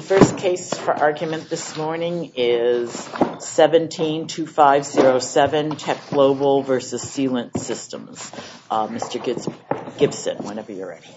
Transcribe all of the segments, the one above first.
First case for argument this morning is 17-2507 Tech Global v. Sealant Systems. Mr. Gibson, whenever you're ready.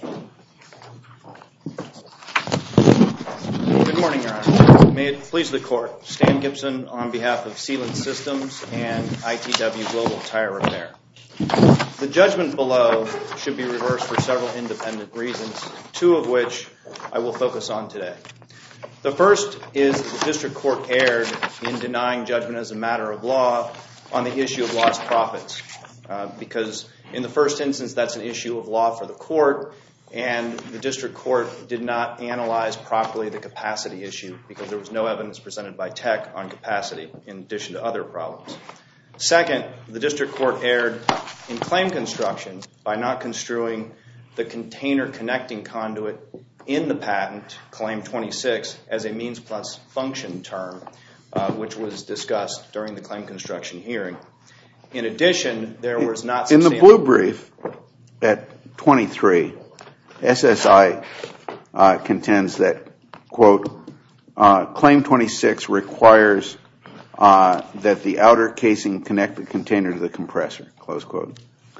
Good morning, Your Honor. May it please the Court, Stan Gibson on behalf of Sealant Systems and ITW Global Tire Repair. The judgment below should be reversed for several independent reasons, two of which I will focus on today. The first is that the District Court erred in denying judgment as a matter of law on the issue of lost profits, because in the first instance that's an issue of law for the Court, and the District Court did not analyze properly the capacity issue because there was no evidence presented by Tech on capacity in addition to other problems. Second, the District Court erred in claim construction by not construing the container connecting conduit in the patent, Claim 26, as a means plus function term, which was discussed during the claim construction hearing. In addition, there was not substantial... In the blue brief at 23, SSI contends that, quote, Claim 26 requires that the outer casing connect the container to the compressor, close quote.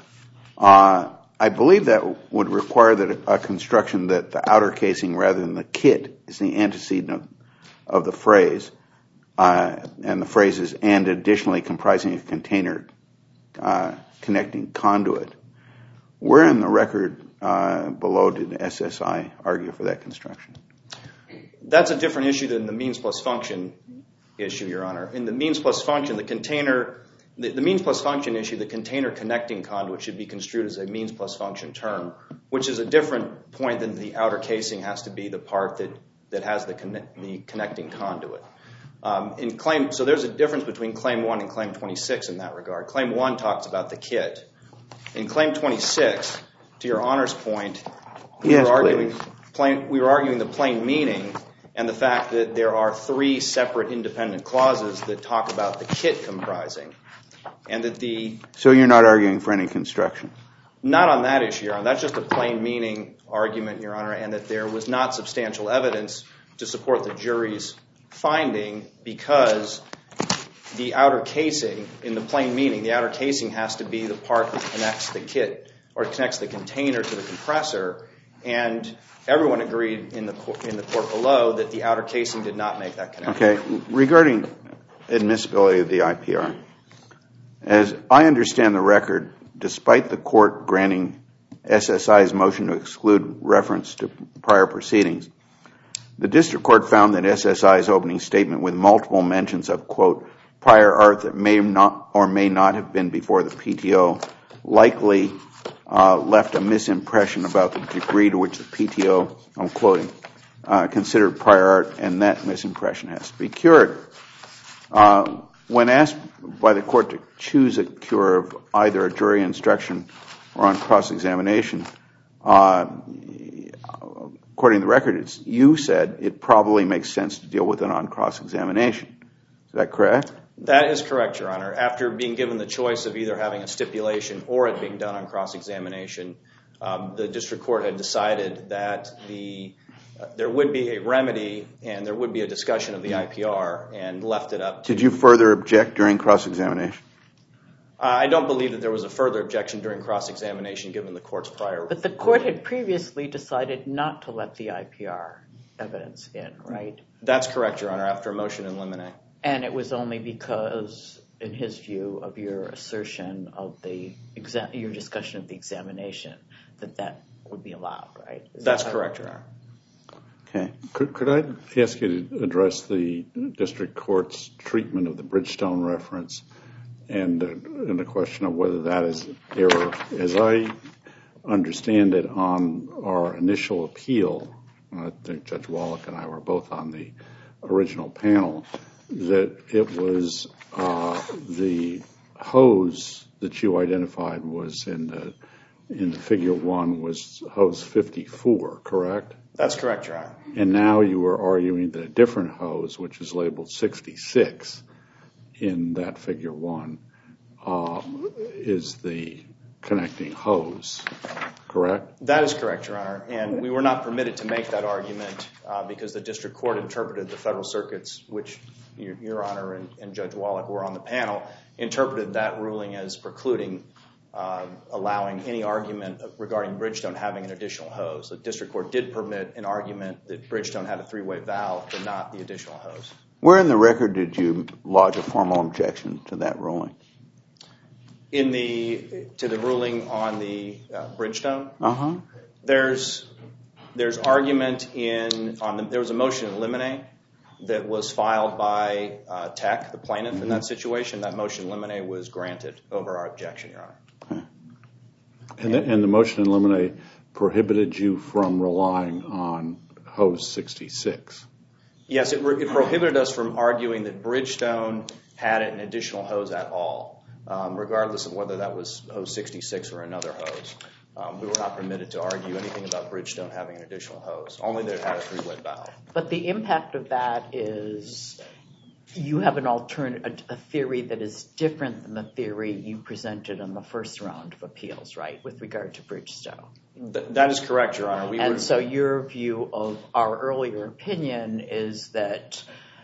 I believe that would require that a construction that the outer casing rather than the kit is the antecedent of the phrase, and the phrase is and additionally comprising a container connecting conduit. Where in the record below did SSI argue for that construction? That's a different issue than the means plus function issue, Your Honor. In the means plus function, the means plus function issue, the container connecting conduit should be construed as a means plus function term, which is a different point than the outer casing has to be the part that has the connecting conduit. So there's a difference between Claim 1 and Claim 26 in that regard. Claim 1 talks about the kit. In Claim 26, to Your Honor's point, we were arguing the plain meaning and the fact that there are three separate independent clauses that talk about the kit comprising. And that So you're not arguing for any construction? Not on that issue, Your Honor. That's just a plain meaning argument, Your Honor, and that there was not substantial evidence to support the jury's finding because the outer casing, in the plain meaning, the outer casing has to be the part that connects the kit or connects the container to the compressor, and everyone agreed in the court below that the outer casing did not make that connection. Okay. Regarding admissibility of the IPR, as I understand the record, despite the court granting SSI's motion to exclude reference to prior proceedings, the district court found that SSI's opening statement with multiple mentions of, quote, prior art that may not or may not have been before the PTO likely left a misimpression about the degree to which the PTO, I'm quoting, considered prior art, and that misimpression has to be cured. When asked by the court to choose a cure of either a jury instruction or on cross-examination, according to the record, you said it probably makes sense to deal with it on cross-examination. Is that correct? That is correct, Your Honor. After being given the choice of either having a stipulation or it being done on cross-examination, the district court had decided that there would be a remedy and there would be a discussion of the IPR and left it up to... Did you further object during cross-examination? I don't believe that there was a further objection during cross-examination given the court's prior... But the court had previously decided not to let the IPR evidence in, right? That's correct, Your Honor, after a motion in limine. And it was only because, in his view, of your assertion of your discussion of the examination that would be allowed, right? That's correct, Your Honor. Okay. Could I ask you to address the district court's treatment of the Bridgestone reference and the question of whether that is error? As I understand it, on our initial appeal, I think Judge Wallach and I were both on the original panel, that it was the hose that you identified was in the figure 1 was hose 54, correct? That's correct, Your Honor. And now you are arguing that a different hose, which is labeled 66 in that figure 1, is the connecting hose, correct? That is correct, Your Honor. And we were not permitted to make that argument because the district court interpreted the Federal Circuits, which Your Honor and Judge Wallach were on the panel, interpreted that ruling as precluding allowing any argument regarding Bridgestone having an additional hose. The district court did permit an argument that Bridgestone had a three-way valve, but not the additional hose. Where in the record did you lodge a formal objection to that ruling? To the ruling on the Bridgestone? Uh-huh. There's argument there was a motion in limine that was filed by Tech, the plaintiff in that situation. That motion in limine was granted over our objection, Your Honor. And the motion in limine prohibited you from relying on hose 66? Yes, it prohibited us from arguing that Bridgestone had an additional hose at all, regardless of whether that was hose 66 or another hose. We were not permitted to argue anything about Bridgestone having an additional hose, only that it had a three-way valve. But the impact of that is you have a theory that is different than the theory you presented in the first round of appeals, right, with regard to Bridgestone? That is correct, Your Honor. So your view of our earlier opinion is that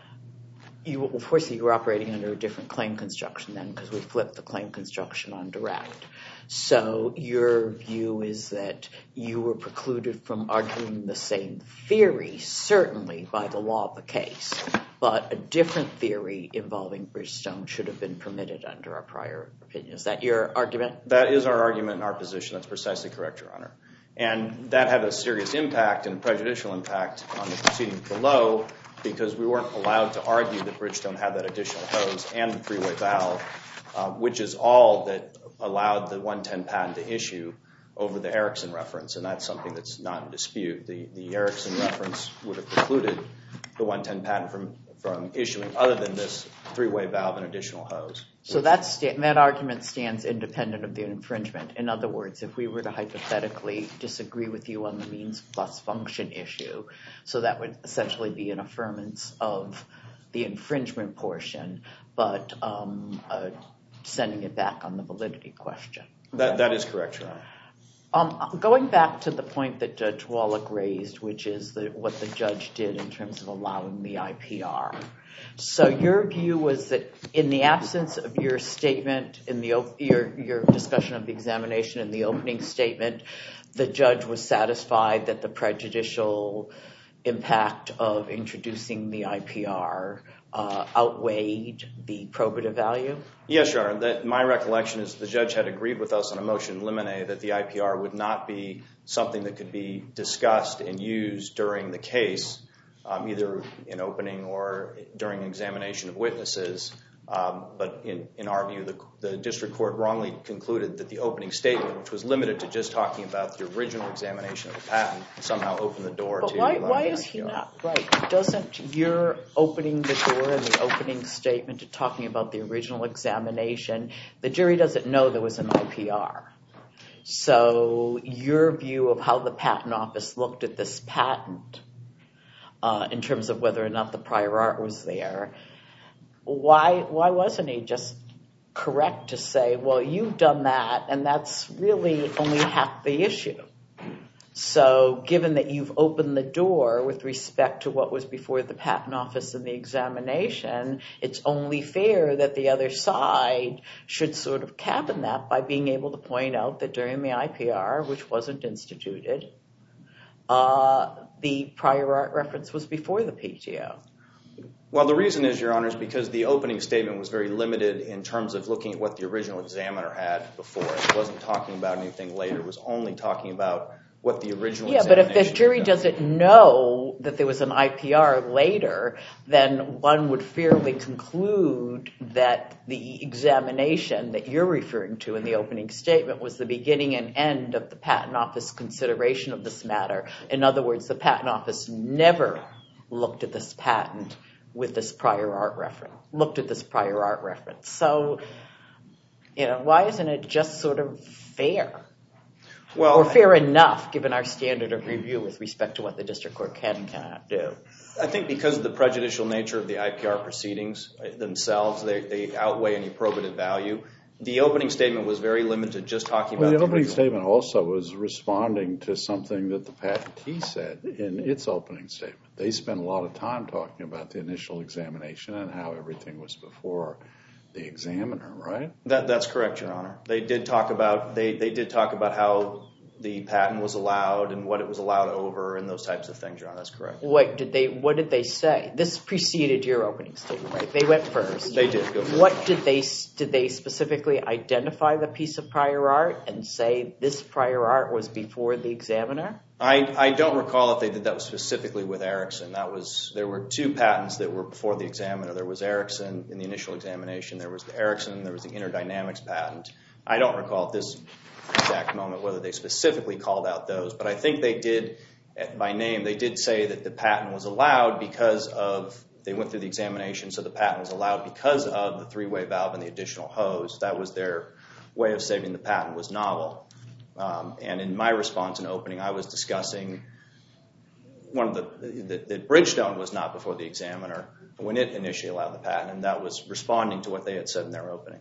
of course you were operating under a different claim construction then because we flipped the claim construction on direct. So your view is that you were precluded from arguing the same theory, certainly by the law of the case, but a different theory involving Bridgestone should have been permitted under our prior opinion. Is that your argument? That is our argument and our position. That's precisely correct, Your Honor. And that had a serious impact and prejudicial impact on the proceedings below because we weren't allowed to argue that Bridgestone had that additional hose and the three-way valve, which is all that allowed the 110 patent to issue over the Erickson reference, and that's something that's not in dispute. The Erickson reference would have precluded the 110 patent from issuing other than this three-way valve and additional hose. So that argument stands independent of the infringement. In other words, if we were to hypothetically disagree with you on the means plus function issue, so that would essentially be an affirmance of the infringement portion, but sending it back on the validity question. That is correct, Your Honor. Going back to the point that Judge Wallach raised, which is what the judge did in terms of allowing the IPR. So your view was that in the absence of your statement, in your discussion of the examination in the opening statement, the judge was satisfied that the prejudicial impact of introducing the IPR outweighed the probative value? Yes, Your Honor. My recollection is the judge had agreed with us on a motion in limine that the IPR would not be something that could be discussed and used during the case, either in opening or during examination of witnesses. But in our view, the district court wrongly concluded that the opening statement, which was limited to just talking about the original examination of the patent, somehow opened the door to the IPR. But why is he not right? Doesn't your opening the door in the opening statement to talking about the original examination, the jury doesn't know there was an IPR. So your view of how the patent office looked at this patent in terms of whether or not the prior art was there, why wasn't he just correct to say, well, you've done that, and that's really only half the issue. So given that you've opened the door with respect to what was before the patent office in the examination, it's only fair that the other side should sort of cabin that by being able to point out that during the IPR, which wasn't instituted, the prior art reference was before the PTO. Well, the reason is, Your Honor, is because the opening statement was very limited in terms of looking at what the original examiner had before. It wasn't talking about anything later. It was only talking about what the original examination had. Yeah, but if the jury doesn't know that there was an IPR later, then one would fairly conclude that the examination that you're referring to in the opening statement was the beginning and end of the patent office consideration of this matter. In other words, the patent office never looked at this patent with this prior art reference, So, why isn't it just sort of fair? Well, or fair enough, given our standard of review with respect to what the district court can and cannot do? I think because of the prejudicial nature of the IPR proceedings themselves, they outweigh any probative value. The opening statement was very limited, just talking about the the opening original. statement also was responding to something that the patentee said in its opening statement. They spent a lot of time talking about the initial examination and how everything was before the examiner, right? That's correct, Your Honor. They did talk about how the patent was allowed and what it was allowed over and those types of things, Your Honor. That's correct. What did they say? This preceded your opening statement, right? They went first. They did go first. What did they specifically identify the piece of prior art and say this prior art was before the examiner? I don't recall if they did that specifically with Erickson. There were two patents that were before the examiner. There was Erickson in the initial examination. There was the Erickson. There was the interdynamics patent. I don't recall at this exact moment whether they specifically called out those, but I think they did, by name, they did say that the patent was allowed because of, they went through the examination, so the patent was allowed because of the three-way valve and the additional hose. That was their way of saying the patent was novel. And in my response in opening, I was discussing that Bridgestone was not before the examiner when it initially allowed the patent, and that was responding to what they had said in their opening.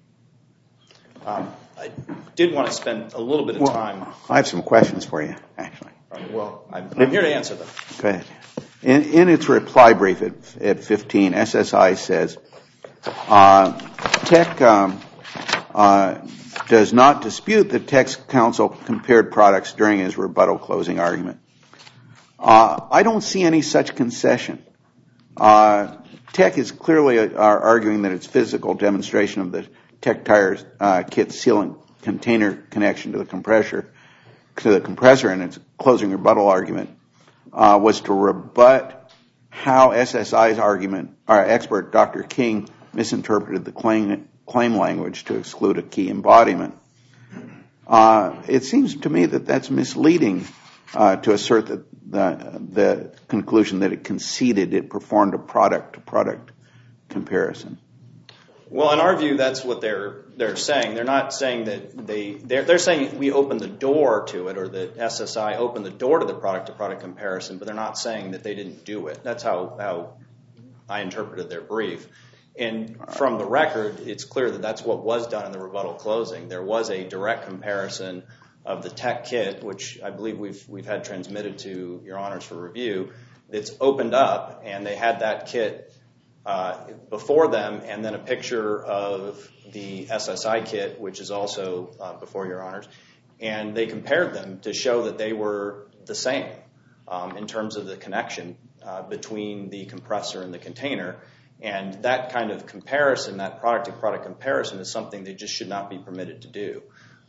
I did want to spend a little bit of time. I have some questions for you, actually. Well, I'm here to answer them. Go ahead. In its reply brief at 15, SSI says, Tech does not dispute that Tech's counsel compared products during his rebuttal closing argument. I don't see any such concession. Tech is clearly arguing that its physical demonstration of the Tech tires kit sealant container connection to the compressor in its closing rebuttal argument was to rebut how SSI's expert, Dr. King, misinterpreted the claim language to exclude a key embodiment. It seems to me that that's misleading to assert that the conclusion that it conceded it performed a product-to-product comparison. Well, in our view, that's what they're saying. They're not saying that they're saying we opened the door to it, or that SSI opened the door to the product-to-product comparison, but they're not saying that they didn't do it. That's how I interpreted their brief. And from the record, it's clear that that's what was done in the rebuttal closing. There was a direct comparison of the Tech kit, which I believe we've had transmitted to Your Honors for review. It's opened up, and they had that kit before them, and then a picture of the SSI kit, which is also before Your Honors. And they compared them to show that they were the same in terms of the connection between the compressor and the container. And that kind of comparison, that product-to-product comparison, is something they just should not be permitted to do.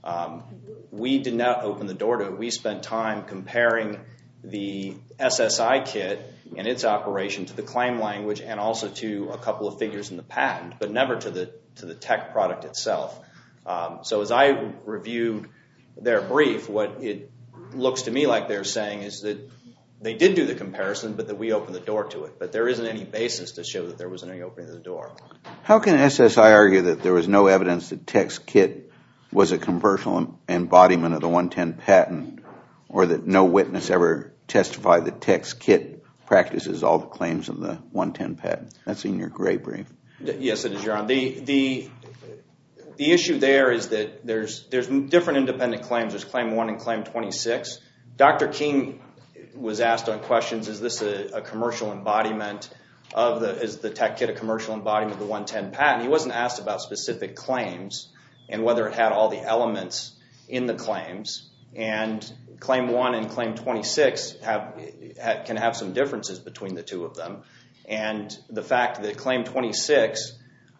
We did not open the door to it. We spent time comparing the SSI kit and its operation to the claim language and also to a couple of figures in the patent, but never to the Tech product itself. So as I reviewed their brief, what it looks to me like they're saying is that they did do the comparison, but that we opened the door to it. But there isn't any basis to show that there wasn't any opening of the door. How can SSI argue that there was no evidence that Tech's kit was a commercial embodiment of the 110 patent, or that no witness ever testified that Tech's kit practices all the claims of the 110 patent? That's in your gray brief. Yes, it is, Your Honor. The issue there is that there's different independent claims. There's Claim 1 and Claim 26. Dr. King was asked on questions, is this a commercial embodiment is the Tech kit a commercial embodiment of the 110 patent? He wasn't asked about specific claims and whether it had all the elements in the claims. And Claim 1 and Claim 26 can have some differences between the two of them. And the fact that Claim 26,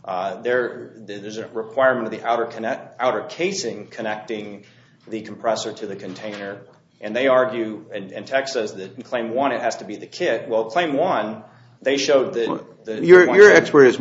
there's a requirement of the outer casing connecting the compressor to the container. And they argue, and Tech says that in Claim 1 it has to be the kit. Well, Claim 1, they showed that... Your expert is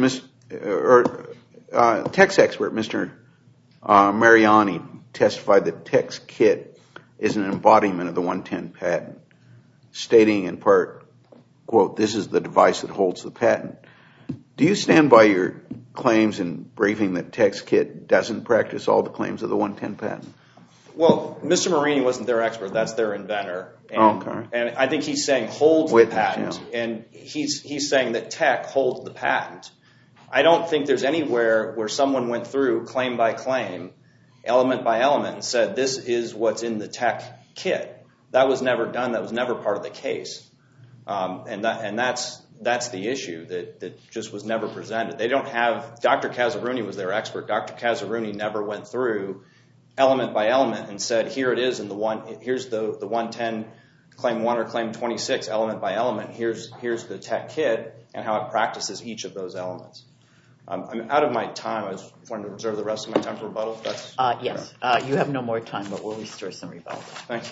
Tech's expert, Mr. Mariani, testified that Tech's kit is an embodiment of the 110 patent, stating in part, quote, this is the device that holds the patent. Do you stand by your claims in briefing that Tech's kit doesn't practice all the claims of the 110 patent? Well, Mr. Marini wasn't their expert. That's their inventor. And I think he's saying holds the patent. Yeah. And he's saying that Tech holds the patent. I don't think there's anywhere where someone went through claim by claim, element by element, and said this is what's in the tech kit. That was never done. That was never part of the case. And that's the issue that just was never presented. They don't have, Dr. Kazerouni was their expert. Dr. Kazerouni never went through element by element and said, here it is, here's the 110 claim 1 or claim 26 element by element. Here's the tech kit and how it practices each of those elements. I'm out of my time. I was wanting to reserve the rest of my time for rebuttal. Yes. You have no more time, but we'll restore some rebuttal. Thanks.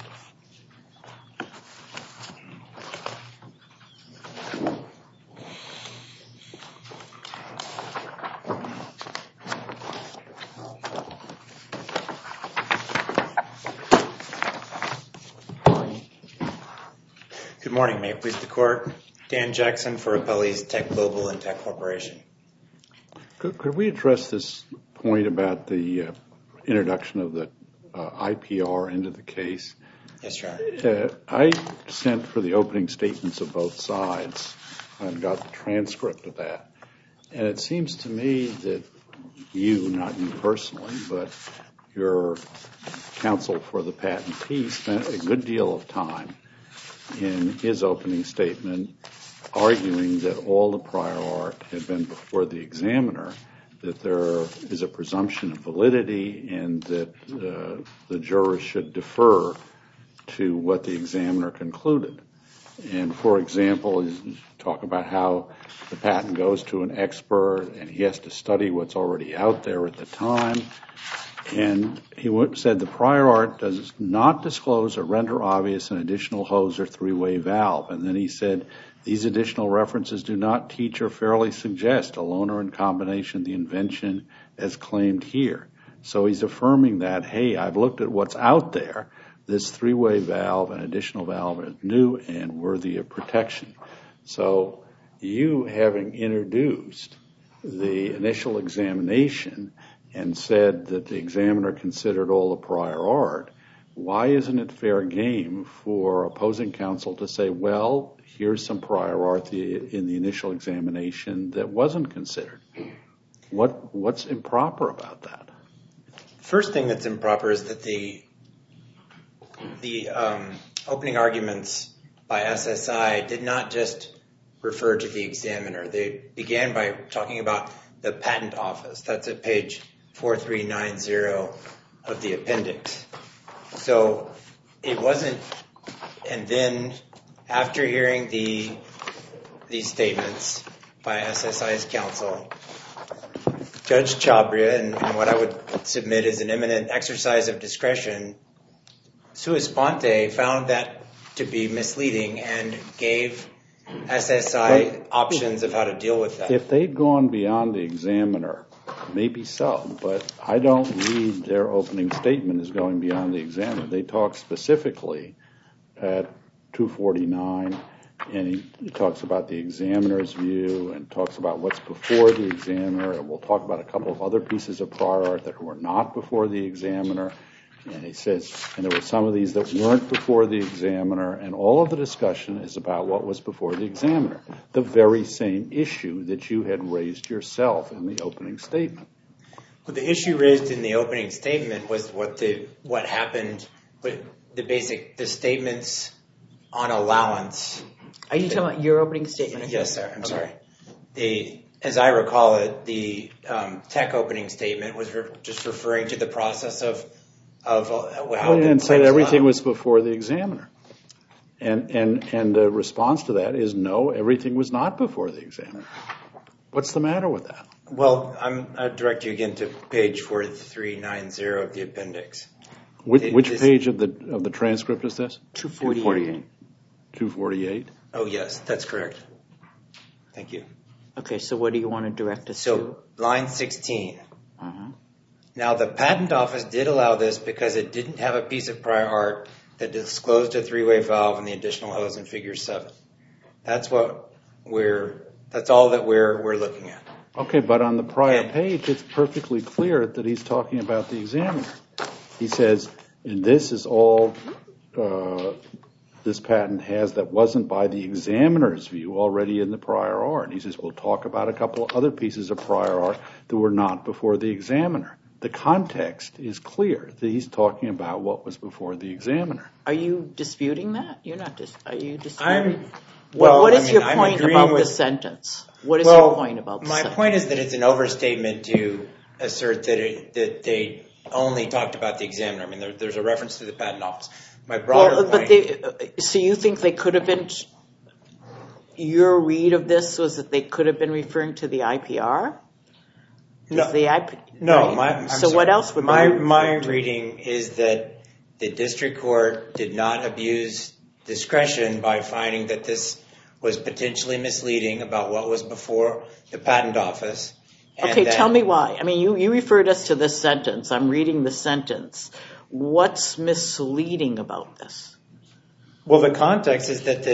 Good morning. May it please the Court. Dan Jackson for Appellees Tech Global and Tech Corporation. Could we address this point about the introduction of the IPR into the case? Yes, Your Honor. I sent for the opening statements of both sides and got the transcript of that. And it seems to me that you, not you personally, but your counsel for the patentee spent a good deal of time in his opening statement arguing that all the prior art had been before the examiner, that there is a presumption of validity and that the jurors should defer to what the examiner concluded. And, for example, talk about how the patent goes to an expert and he has to study what's already out there at the time. And he said the prior art does not disclose or render obvious an additional hose or three-way valve. And then he said these additional references do not teach or fairly suggest alone or in combination the invention as claimed here. So he's affirming that, hey, I've looked at what's out there. This three-way valve and additional valve is new and worthy of protection. So you, having introduced the initial examination and said that the examiner considered all the prior art, why isn't it fair game for opposing counsel to say, well, here's some prior art in the initial examination that wasn't considered? What's improper about that? First thing that's improper is that the opening arguments by SSI did not just refer to the examiner. They began by talking about the patent office. That's at page 4390 of the appendix. So it wasn't, and then after hearing these statements by SSI's counsel, Judge Chabria, and what I would submit as an eminent exercise of discretion, sua sponte, found that to be misleading and gave SSI options of how to deal with that. If they'd gone beyond the examiner, maybe so, but I don't read their opening statement as going beyond the examiner. They talk specifically at 249, and he talks about the examiner's view and talks about what's before the examiner, and we'll talk about a couple of other pieces of prior art that were not before the examiner. And he says, and there were some of these that weren't before the examiner, and all of the discussion is about what was before the examiner, the very same issue that you had raised yourself in the opening statement. Well, the issue raised in the opening statement was what happened with the statements on allowance. Are you talking about your opening statement? Yes, sir. I'm sorry. As I recall it, the tech opening statement was just referring to the process of how and said everything was before the examiner. And the response to that is no, everything was not before the examiner. What's the matter with that? Well, I'll direct you again to page 4390 of the appendix. Which page of the transcript is this? 248. 248? Oh, yes, that's correct. Thank you. Okay, so what do you want to direct us to? So, line 16. Now, the patent office did allow this because it didn't have a piece of prior art that disclosed a three-way valve and the additional hose in figure 7. That's all that we're looking at. Okay, but on the prior page, it's perfectly clear that he's talking about the examiner. He says, and this is all, this patent has that wasn't by the examiner's view already in the prior art. And he says, we'll talk about a couple of other pieces of prior art that were not before the examiner. The context is clear that he's talking about what was before the examiner. Are you disputing that? Are you disputing? What is your point about the sentence? What is your point about the sentence? My point is that it's an overstatement to assert that they only talked about the examiner. I mean, there's a reference to the patent office. My broader point... So you think they could have been... Your read of this was that they could have been referring to the IPR? No. So what else would my reading is that the district court did not abuse discretion by finding that this was potentially misleading about what was before the patent office. Okay, tell me why. I mean, you referred us to this sentence. I'm reading the sentence. What's misleading about this? Well, the context is that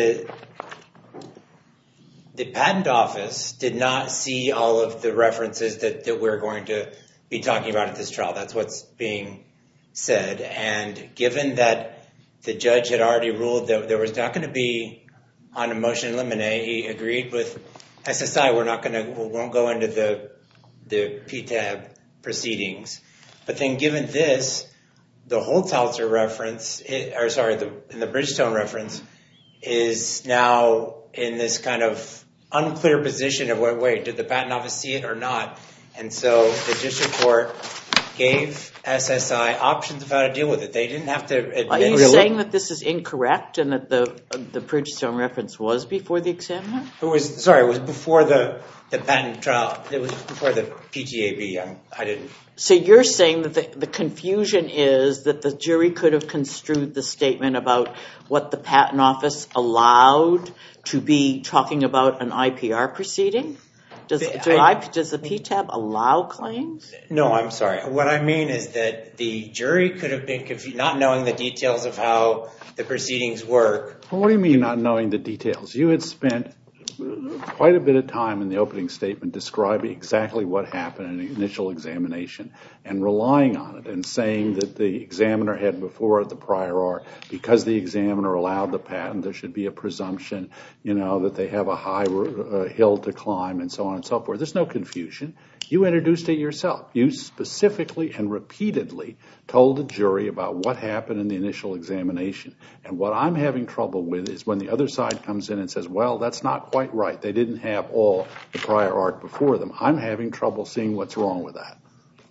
the patent office did not see all of the references that we're going to be talking about at this trial. That's what's being said. And given that the judge had already ruled that there was not going to be on a motion in limine, he agreed with SSI. We won't go into the PTAB proceedings. But then given this, the Holzhauser reference, in the Bridgestone reference, is now in this kind of unclear position of, wait, did the patent office see it or not? And so the district court gave SSI options of how to deal with it. They didn't have to admit... Are you saying that this is incorrect and that the Bridgestone reference was before the examiner? It was before the patent trial. It was before the PTAB. I didn't... So you're saying that the confusion is that the jury could have construed the statement about what the patent office allowed to be talking about an IPR proceeding? Does the PTAB allow claims? No, I'm sorry. What I mean is that the jury could have been confused, not knowing the details of how the proceedings work. Well, what do you mean not knowing the details? You had spent quite a bit of time in the opening statement describing exactly what happened in the initial examination and relying on it and saying that the examiner had before the prior art, because the examiner allowed the patent, there should be a presumption, that they have a high hill to climb and so on and so forth. There's no confusion. You introduced it yourself. You specifically and repeatedly told the jury about what happened in the initial examination. And what I'm having trouble with is when the other side comes in and says, well, that's not quite right. They didn't have all the prior art before them. I'm having trouble seeing what's wrong with that.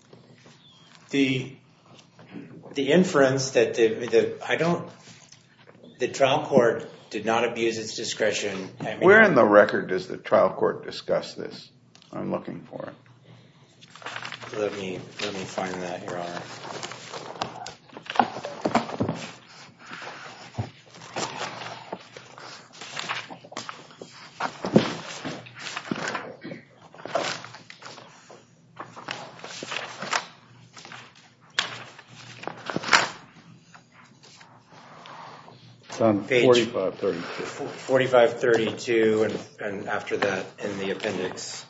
The inference that the trial court did not abuse its discretion. Where in the record does the trial court discuss this? I'm looking for it. Let me find that, Your Honor. It's on 4532. 4532 and after that in the appendix.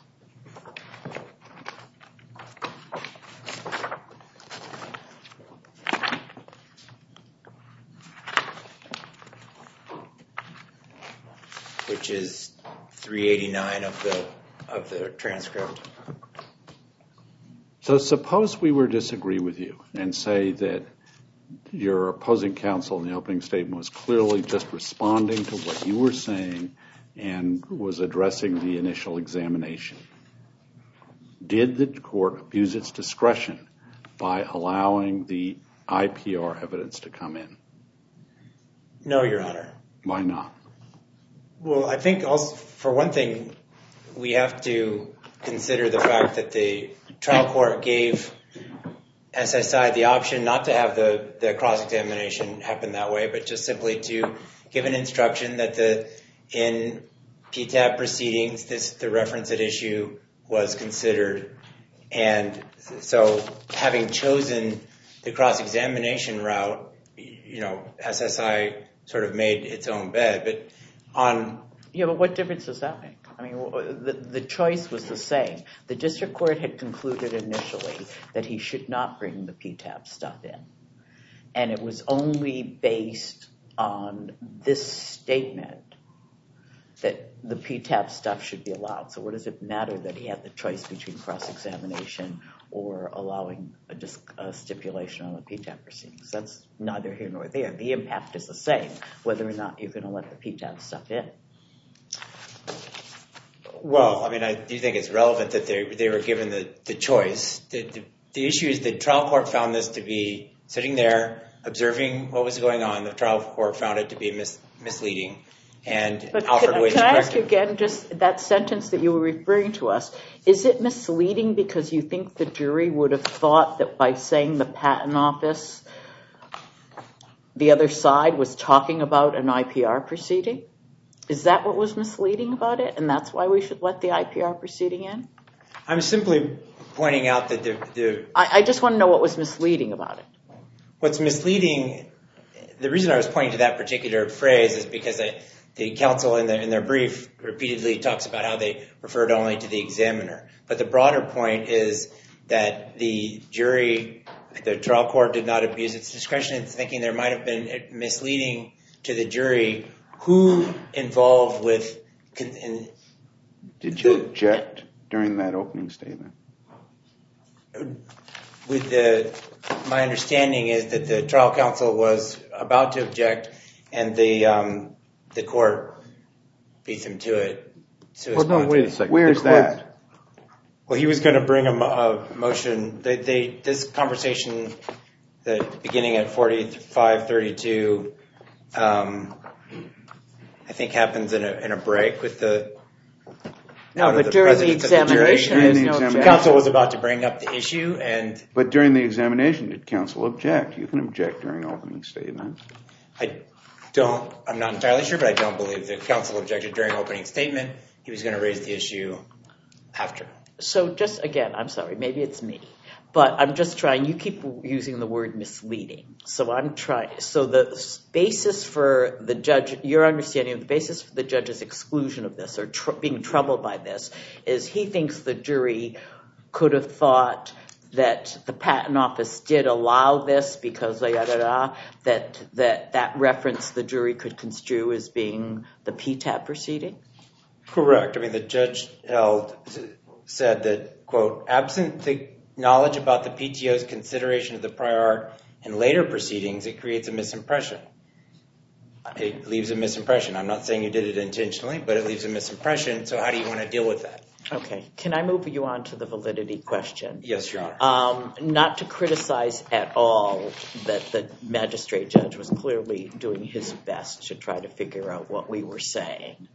Which is 389 of the transcript. So suppose we were to disagree with you and say that your opposing counsel in the opening statement was clearly just responding to what you were saying and was addressing the initial examination. Did the court abuse its discretion by allowing the IPR evidence to come in? No, Your Honor. Why not? Well, I think also, for one thing, we have to consider the fact that the trial court gave SSI the option not to have the cross-examination happen that way, but just simply to give an instruction that in PTAB proceedings, the reference at issue was considered. And so having chosen the cross-examination route, SSI sort of made its own bed. But what difference does that make? I mean, the choice was the same. The district court had concluded initially that he should not bring the PTAB stuff in. And it was only based on this statement that the PTAB stuff should be allowed. So what does it matter that he had the choice between cross-examination or allowing a stipulation on the PTAB proceedings? That's neither here nor there. The impact is the same, whether or not you're going to let the PTAB stuff in. Well, I mean, I do think it's relevant that they were given the choice. The issue is the trial court found this to be sitting there, observing what was going on. The trial court found it to be misleading. And but offered ways to can I correct ask you again, just that sentence that you were referring to us, is it misleading because you think the jury would have thought that by saying the patent office, the other side was talking about an IPR proceeding? Is that what was misleading about it? And that's why we should let the IPR proceeding in? I'm simply pointing out that I just want to know what was misleading about it. What's misleading, the reason I was pointing to that particular phrase is because the counsel in their brief repeatedly talks about how they referred only to the examiner. But the broader point is that the jury, the trial court did not abuse its discretion in thinking there might have been misleading to the jury who involved with... Did you object during that opening statement? My understanding is that the trial counsel was about to object and the court beat him to it. Well, no, wait a second. Where is that? Well, he was going to bring a motion. This conversation, beginning at 45:32, I think happens in a break with the... No, but during the examination, there's no objection. The counsel was about to bring up the issue and... But during the examination, did counsel object? You can object during opening statements. I'm not entirely sure, but I don't believe the counsel objected during opening statement. He was going to raise the issue after. So just, again, I'm sorry, maybe it's me, but I'm just trying, you keep using the word misleading. So the basis for the judge, your understanding of the basis for the judge's exclusion of this or being troubled by this is he thinks the jury could have thought that the patent office did allow this because that reference the jury could construe as being the PTAB proceeding? Correct. I mean, the judge said that, quote, absent the knowledge about the PTO's consideration of the prior art in later proceedings, it creates a misimpression. It leaves a misimpression. I'm not saying you did it intentionally, but it leaves a misimpression. So how do you want to deal with that? Okay. Can I move you on to the validity question? Yes, Your Honor. Not to criticize at all that the magistrate judge was clearly doing his best to try to figure out what we were saying.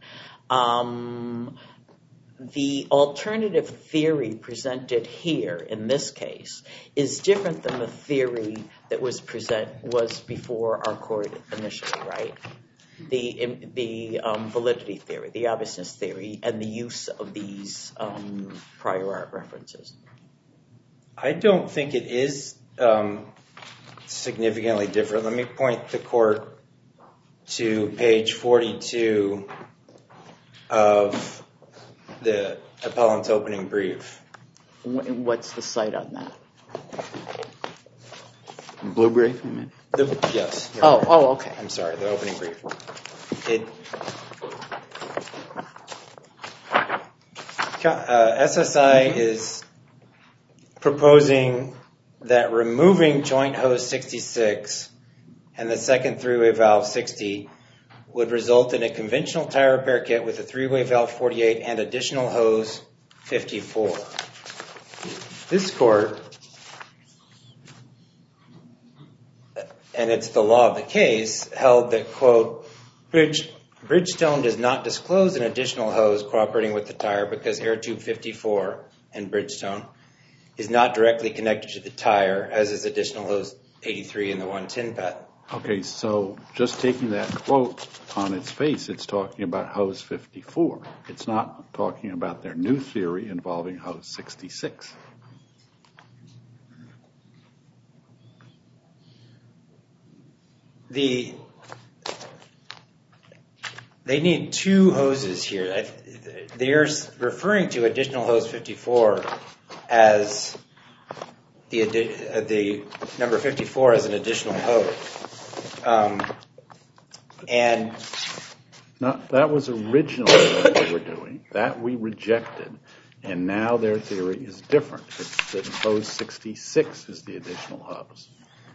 The alternative theory presented here in this case is different than the theory that was before our court initially, right? The validity theory, the obviousness theory, and the use of these prior art references. I don't think it is significantly different. Let me point the court to page 42 of the appellant's opening brief. What's the cite on that? Blue brief, you mean? Yes. Oh, okay. I'm sorry, the opening brief. SSI is proposing that removing joint hose 66 and the second three-way valve 60 would result in a conventional tire repair kit with a three-way valve 48 and additional hose 54. This court, and it's the law of the case, held that, quote, Bridgestone does not disclose an additional hose cooperating with the tire because air tube 54 in Bridgestone is not directly connected to the tire, as is additional hose 83 in the 110 patent. Okay, so just taking that quote on its face, it's talking about hose 54. It's not talking about their new theory involving hose 66. They need two hoses here. They're referring to additional hose 54 as the number 54 as an additional hose. And that was originally what they were doing. That we rejected. And now their theory is different. It's that hose 66 is the additional hose.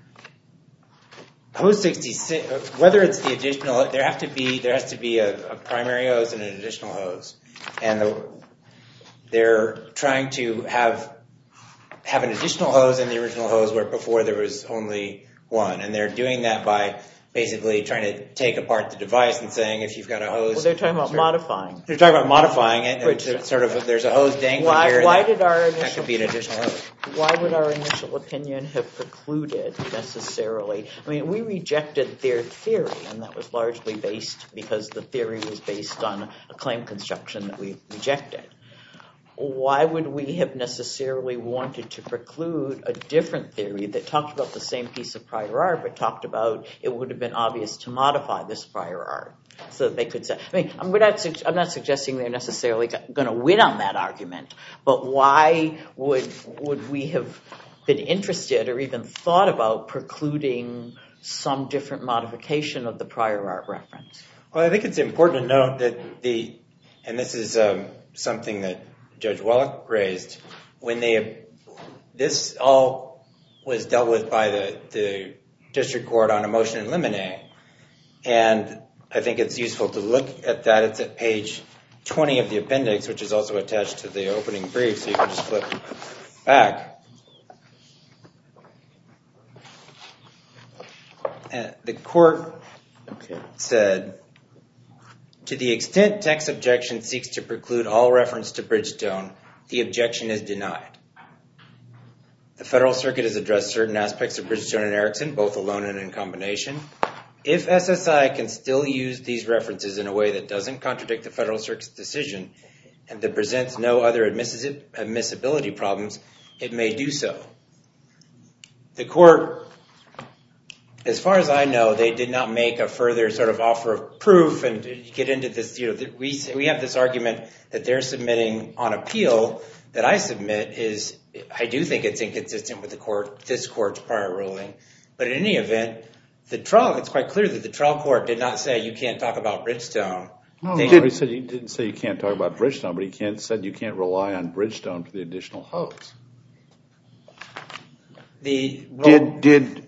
Hose 66, whether it's the additional, there has to be a primary hose and an additional hose. And they're trying to have an additional hose in the original hose where before there was only one. And they're doing that by basically trying to take apart the device and saying if you've got a hose. Well, they're talking about modifying. They're talking about modifying it. And sort of, there's a hose dangling here. That could be an additional hose. Why would our initial opinion have precluded necessarily? I mean, we rejected their theory, and that was largely based because the theory was based on a claim construction that we rejected. Why would we have necessarily wanted to preclude a different theory that talked about the same piece of prior art, but talked about it would have been obvious to modify this prior art so that they could say, I mean, I'm not suggesting they're necessarily going to win on that argument, but why would we have been interested or even thought about precluding some different modification of the prior art reference? Well, I think it's important to note that and this is something that Judge Wallach raised, this all was dealt with by the district court on a motion in limine, and I think it's useful to look at that. It's at page 20 of the appendix, which is also attached to the opening brief, so you can just flip back. The court said, to the extent text objection seeks to preclude all reference to Bridgestone, the objection is denied. The Federal Circuit has addressed certain aspects of Bridgestone and Erickson, both alone and in combination. If SSI can still use these references in a way that doesn't contradict the Federal Circuit's decision and that presents no other admissibility problems, it may do so. The court, as far as I know, they did not make a further sort of offer of proof and get into this. We have this argument that they're submitting on appeal that I submit is, I do think it's inconsistent with this court's prior ruling. But in any event, it's quite clear that the trial court did not say you can't talk about Bridgestone. He didn't say you can't talk about Bridgestone, but he said you can't rely on Bridgestone for the additional hose. Did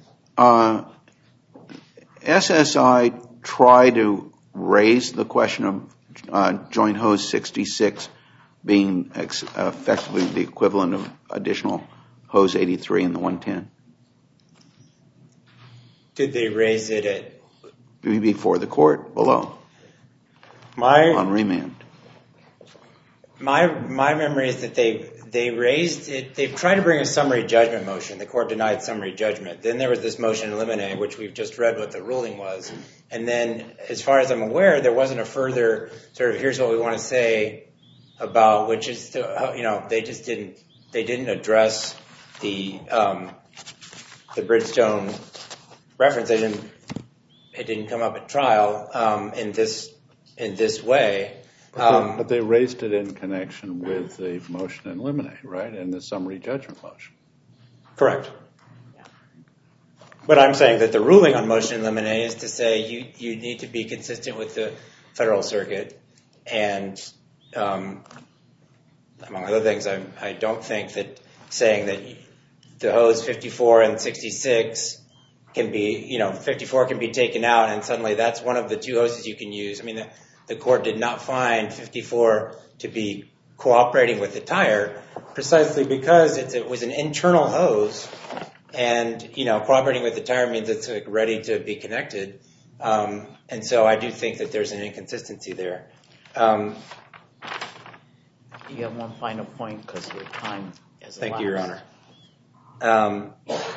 SSI try to raise the question of joint hose 66 being effectively the equivalent of additional hose 83 in the 110? Did they raise it before the court below on remand? My memory is that they raised it. They've tried to bring a summary judgment motion. The court denied summary judgment. Then there was this motion in limine, which we've just read what the ruling was. And then, as far as I'm aware, there wasn't a further sort of here's what we want to say about, which is they just didn't address the Bridgestone reference. It didn't come up at trial in this way. But they raised it in connection with the motion in limine, right, and the summary judgment motion. Correct. But I'm saying that the ruling on motion in limine is to say you need to be consistent with the Federal Circuit. And among other things, I don't think that saying that the hose 54 and 66 can be, 54 can be taken out and suddenly that's one of the two hoses you can use. I mean, the court did not find 54 to be cooperating with the tire precisely because it was an internal hose, and cooperating with the tire means it's ready to be connected. And so I do think that there's an inconsistency there. You have one final point because your time is elapsed. Thank you, Your Honor.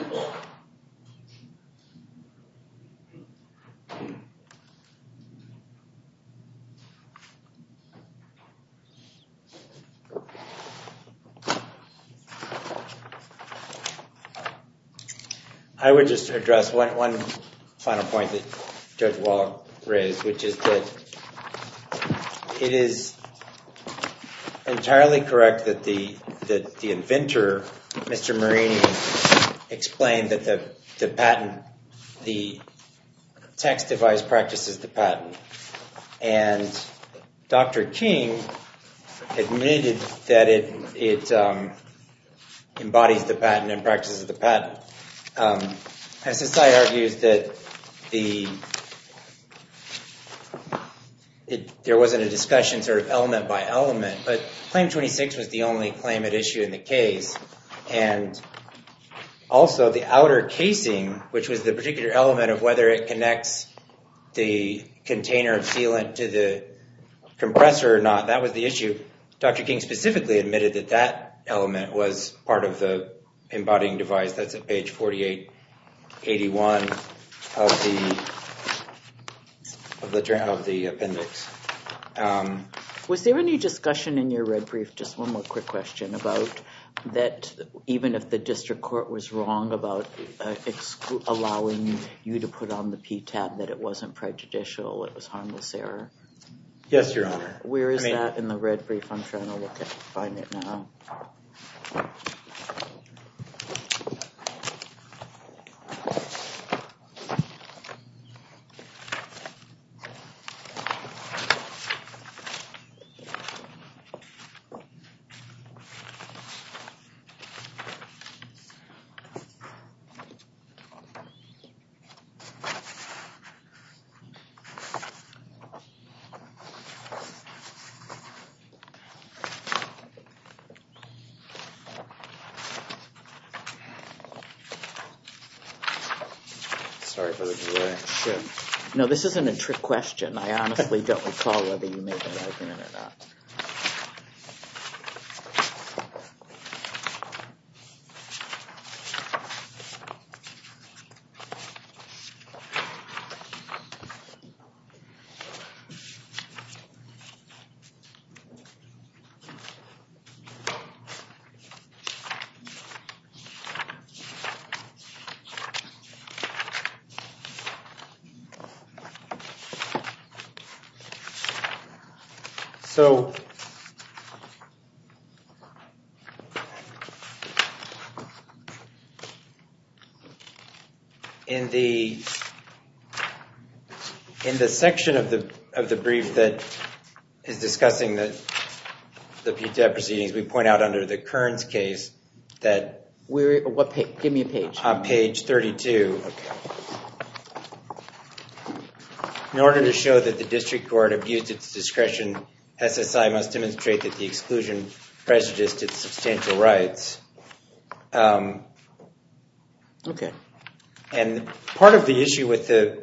I would just address one final point that Judge Wallach raised, which is that it is entirely correct that the inventor, Mr. Marini, explained that the patent, the text device practices the patent. And Dr. King admitted that it embodies the patent and practices the patent. SSI argues that there wasn't a discussion sort of element by element, but Claim 26 was the only claim at issue in the case. And also the outer casing, which was the particular element of whether it connects the container of sealant to the compressor or not, that was the issue. Dr. King specifically admitted that that element was part of the embodying device. That's at page 4881 of the appendix. Was there any discussion in your red brief, just one more quick question, about that even if the district court was wrong about allowing you to put on the PTAB, that it wasn't prejudicial, it was harmless error? Yes, Your Honor. Where is that in the red brief? I'm trying to find it now. Sorry for the delay. Sure. No, this isn't a trick question. I honestly don't recall whether you made that argument or not. So in the section of the brief that is discussing the PTAB proceedings, we point out under the Kearns case that What page? Give me a page. On page 32. In order to show that the district court abused its discretion, SSI must demonstrate that the exclusion prejudiced its substantial rights. Okay. And part of the issue with the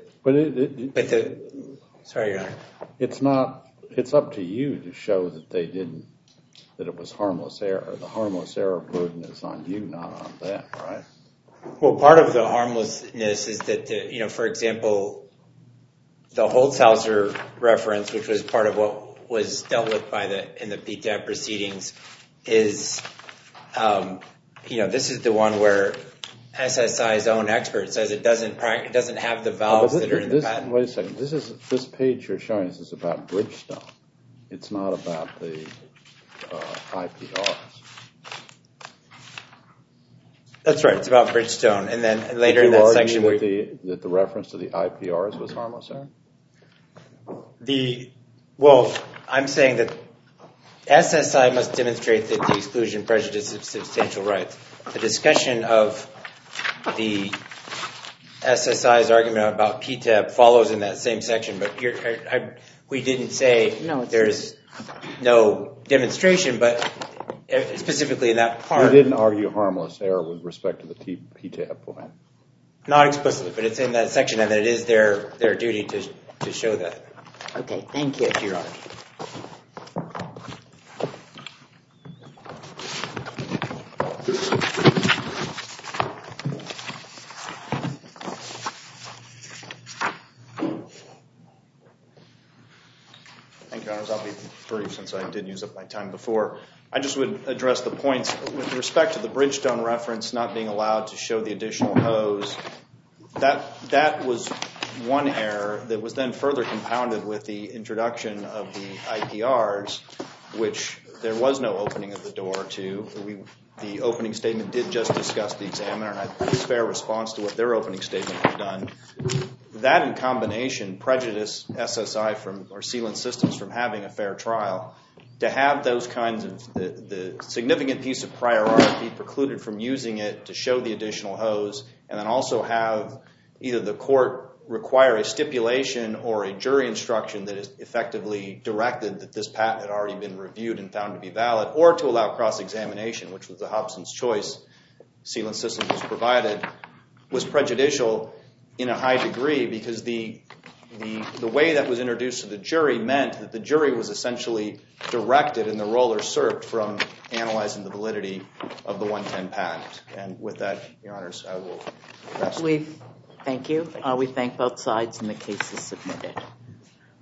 sorry, Your Honor. It's up to you to show that they didn't, that it was harmless error. The harmless error burden is on you, not on them, right? Well, part of the harmlessness is that, for example, the Holzhauser reference, which was part of what was dealt with in the PTAB proceedings, is, this is the one where SSI's own expert says it doesn't have the valves that are in the patent. Wait a second. This page you're showing us is about Bridgestone. It's not about the IPRs. That's right. It's about Bridgestone. And then later in that section... Did you argue that the reference to the IPRs was harmless error? Well, I'm saying that SSI must demonstrate that the exclusion prejudices substantial rights. The discussion of the SSI's argument about PTAB follows in that same section, but we didn't say there's no demonstration, but specifically in that part... You didn't argue harmless error with respect to the PTAB point. Not explicitly, but it's in that section, and it is their duty to show that. Okay, thank you. Thank you, Your Honor. Thank you, Your Honors. I'll be brief since I did use up my time before. I just would address the points with respect to the Bridgestone reference not being allowed to show the additional hose. That was one error that was then further compounded with the introduction of the IPRs, which there was no opening of the door to. The opening statement did just discuss the examiner, and it's a fair response to what their opening statement had done. that in combination prejudiced SSI or Sealant Systems from having a fair trial. To have those kinds of the significant piece of prior art be precluded from using it to show the additional hose, and then also have either the court require a stipulation or a jury instruction that is effectively directed that this patent had already been reviewed and found to be valid, or to allow cross-examination, which was the Hobson's choice Sealant Systems was provided, was prejudicial in a high degree, because the way that was introduced to the jury meant that the jury was essentially directed in the role or usurped from analyzing the validity of the 110 patent. And with that, Your Honors, I will rest. Thank you. We thank both sides, and the case is submitted.